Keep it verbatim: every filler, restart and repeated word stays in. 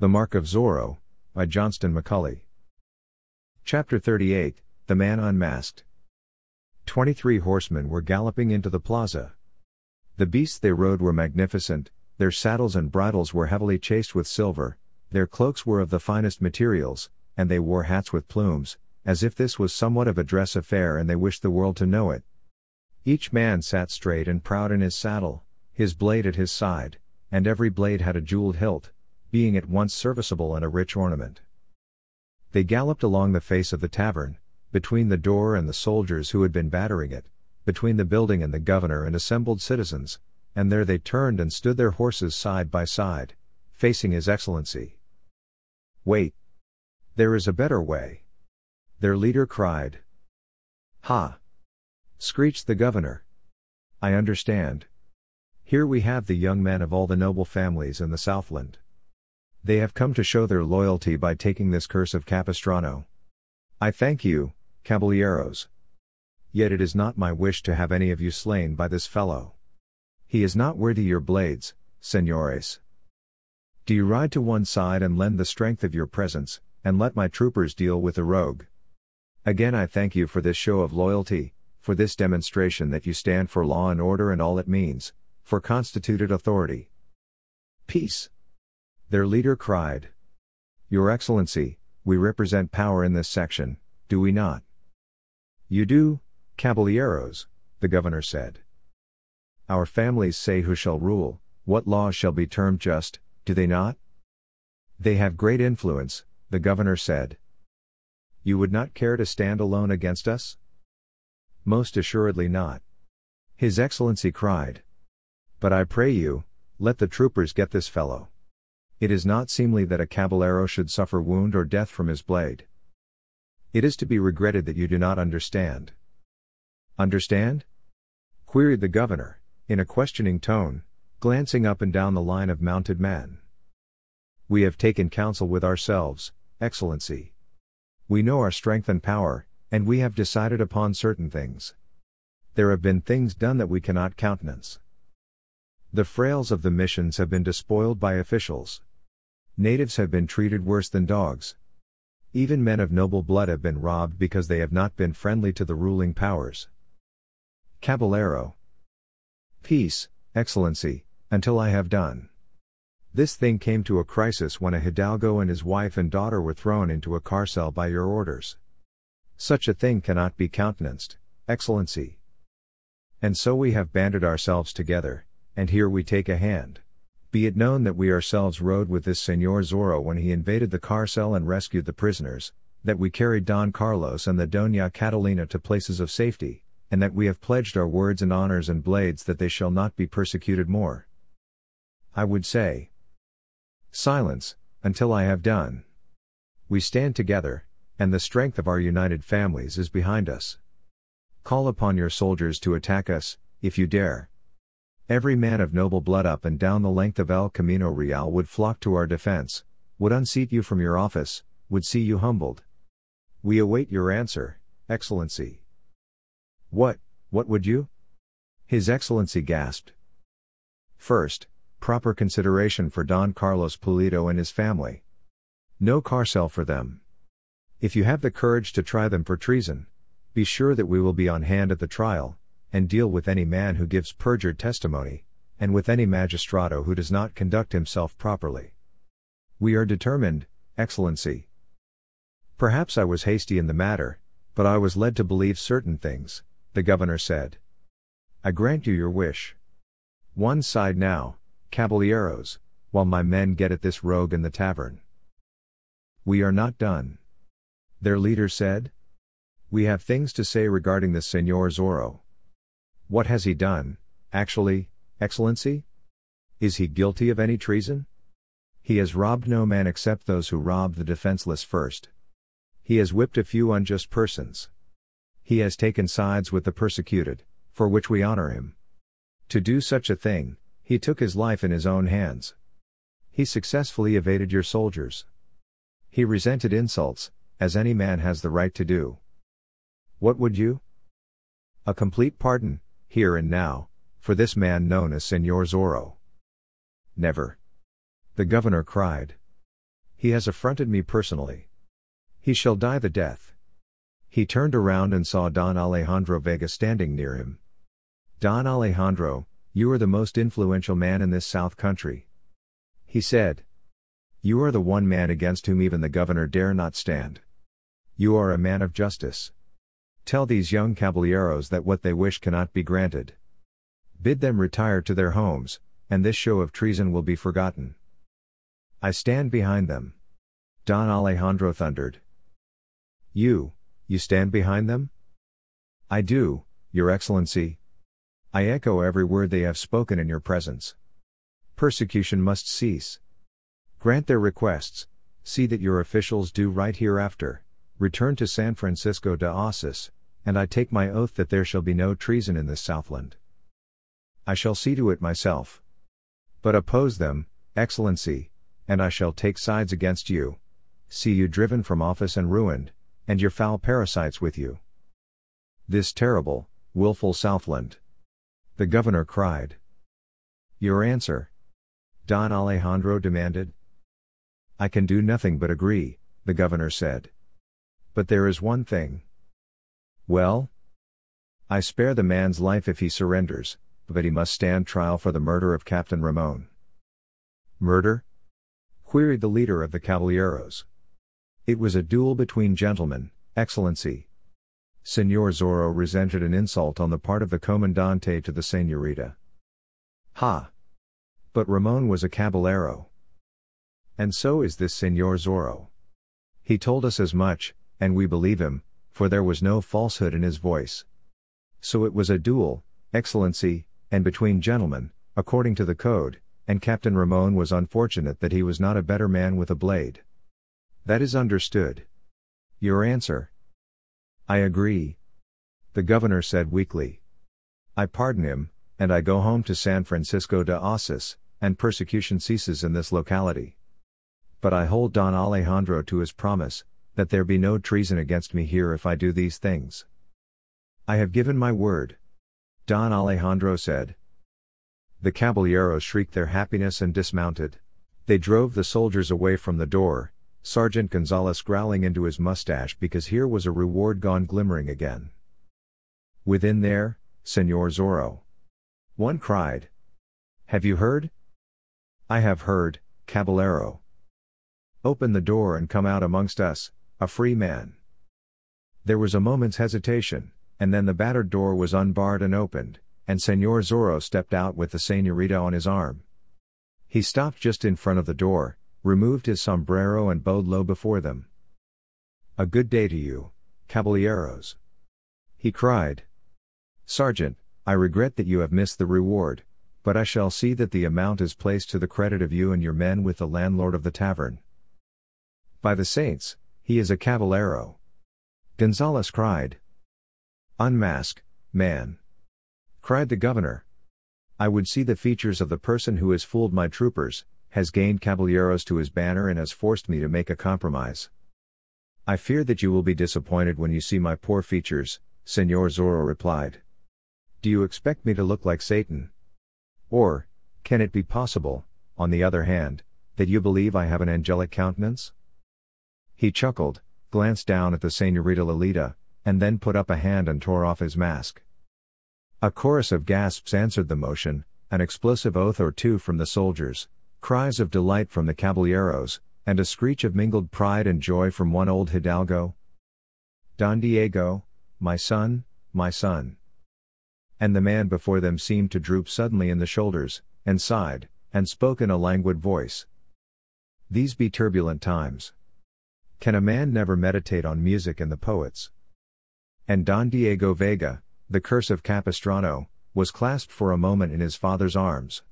The Mark of Zorro, by Johnston McCulley. Chapter thirty-eight, The Man Unmasked. Twenty-three horsemen were galloping into the plaza. The beasts they rode were magnificent, their saddles and bridles were heavily chased with silver, their cloaks were of the finest materials, and they wore hats with plumes, as if this was somewhat of a dress affair and they wished the world to know it. Each man sat straight and proud in his saddle, his blade at his side, and every blade had a jeweled hilt, being at once serviceable and a rich ornament. They galloped along the face of the tavern, between the door and the soldiers who had been battering it, between the building and the governor and assembled citizens, and there they turned and stood their horses side by side, facing His Excellency. "Wait! There is a better way!" their leader cried. "Ha!" screeched the governor. "I understand. Here we have the young men of all the noble families in the Southland. They have come to show their loyalty by taking this curse of Capistrano. I thank you, caballeros. Yet it is not my wish to have any of you slain by this fellow. He is not worthy your blades, señores. Do you ride to one side and lend the strength of your presence, and let my troopers deal with the rogue. Again I thank you for this show of loyalty, for this demonstration that you stand for law and order and all it means, for constituted authority." "Peace!" their leader cried. "Your Excellency, we represent power in this section, do we not?" "You do, caballeros," the governor said. "Our families say who shall rule, what laws shall be termed just, do they not?" "They have great influence," the governor said. "You would not care to stand alone against us?" "Most assuredly not." His Excellency cried. "But I pray you, let the troopers get this fellow. It is not seemly that a caballero should suffer wound or death from his blade. It is to be regretted that you do not understand." "Understand?" queried the governor, in a questioning tone, glancing up and down the line of mounted men. "We have taken counsel with ourselves, Excellency. We know our strength and power, and we have decided upon certain things. There have been things done that we cannot countenance. The frails of the missions have been despoiled by officials. Natives have been treated worse than dogs. Even men of noble blood have been robbed because they have not been friendly to the ruling powers. Caballero. Peace, Excellency, until I have done. This thing came to a crisis when a hidalgo and his wife and daughter were thrown into a carcel by your orders. Such a thing cannot be countenanced, Excellency. And so we have banded ourselves together, and here we take a hand. Be it known that we ourselves rode with this Señor Zorro when he invaded the carcel and rescued the prisoners, that we carried Don Carlos and the Doña Catalina to places of safety, and that we have pledged our words and honors and blades that they shall not be persecuted more. I would say, silence, until I have done. We stand together, and the strength of our united families is behind us. Call upon your soldiers to attack us, if you dare. Every man of noble blood up and down the length of El Camino Real would flock to our defense, would unseat you from your office, would see you humbled. We await your answer, Excellency." "What, what would you?" His Excellency gasped. "First, proper consideration for Don Carlos Pulido and his family. No carcel for them. If you have the courage to try them for treason, be sure that we will be on hand at the trial, and deal with any man who gives perjured testimony, and with any magistrado who does not conduct himself properly. We are determined, Excellency. Perhaps I was hasty in the matter, but I was led to believe certain things," the governor said. "I grant you your wish. One side now, caballeros, while my men get at this rogue in the tavern." "We are not done," their leader said. "We have things to say regarding this Señor Zorro. What has he done, actually, Excellency? Is he guilty of any treason? He has robbed no man except those who robbed the defenseless first. He has whipped a few unjust persons. He has taken sides with the persecuted, for which we honor him. To do such a thing, he took his life in his own hands. He successfully evaded your soldiers. He resented insults, as any man has the right to do. What would you? A complete pardon, here and now, for this man known as Señor Zorro." "Never!" the governor cried. He has affronted me personally. He shall die the death. He turned around and saw Don Alejandro Vega standing near him. Don Alejandro, you are the most influential man in this South Country. He said. You are the one man against whom even the governor dare not stand. You are a man of justice. Tell these young caballeros that what they wish cannot be granted. Bid them retire to their homes, and this show of treason will be forgotten. I stand behind them. Don Alejandro thundered. You, you stand behind them? I do, Your Excellency. I echo every word they have spoken in your presence. Persecution must cease. Grant their requests, see that your officials do right hereafter, return to San Francisco de Osis, and I take my oath that there shall be no treason in this Southland. I shall see to it myself. But oppose them, Excellency, and I shall take sides against you, see you driven from office and ruined, and your foul parasites with you. This terrible, willful Southland. The governor cried. Your answer? Don Alejandro demanded. I can do nothing but agree, the governor said. But there is one thing. Well? I spare the man's life if he surrenders, but he must stand trial for the murder of Captain Ramon. Murder? Queried the leader of the caballeros. It was a duel between gentlemen, Excellency. Señor Zorro resented an insult on the part of the comandante to the señorita. Ha! But Ramon was a caballero. And so is this Señor Zorro. He told us as much, and we believe him, for there was no falsehood in his voice. So it was a duel, Excellency, and between gentlemen, according to the code, and Captain Ramon was unfortunate that he was not a better man with a blade. That is understood. Your answer? I agree. The governor said weakly. I pardon him, and I go home to San Francisco de Osis, and persecution ceases in this locality. But I hold Don Alejandro to his promise, that there be no treason against me here if I do these things. I have given my word. Don Alejandro said. The caballeros shrieked their happiness and dismounted. They drove the soldiers away from the door, Sergeant Gonzalez growling into his mustache because here was a reward gone glimmering again. Within there, Señor Zorro. One cried. Have you heard? I have heard, caballero. Open the door and come out amongst us, a free man. There was a moment's hesitation, and then the battered door was unbarred and opened, and Señor Zorro stepped out with the señorita on his arm. He stopped just in front of the door, removed his sombrero and bowed low before them. A good day to you, caballeros. He cried. Sergeant, I regret that you have missed the reward, but I shall see that the amount is placed to the credit of you and your men with the landlord of the tavern. By the saints, he is a caballero. Gonzalez cried. Unmask, man. Cried the governor. I would see the features of the person who has fooled my troopers, has gained caballeros to his banner and has forced me to make a compromise. I fear that you will be disappointed when you see my poor features, Señor Zorro replied. Do you expect me to look like Satan? Or, can it be possible, on the other hand, that you believe I have an angelic countenance? He chuckled, glanced down at the Señorita Lolita, and then put up a hand and tore off his mask. A chorus of gasps answered the motion, an explosive oath or two from the soldiers, cries of delight from the caballeros, and a screech of mingled pride and joy from one old hidalgo. Don Diego, my son, my son. And the man before them seemed to droop suddenly in the shoulders, and sighed, and spoke in a languid voice. These be turbulent times. Can a man never meditate on music and the poets? And Don Diego Vega, the curse of Capistrano, was clasped for a moment in his father's arms.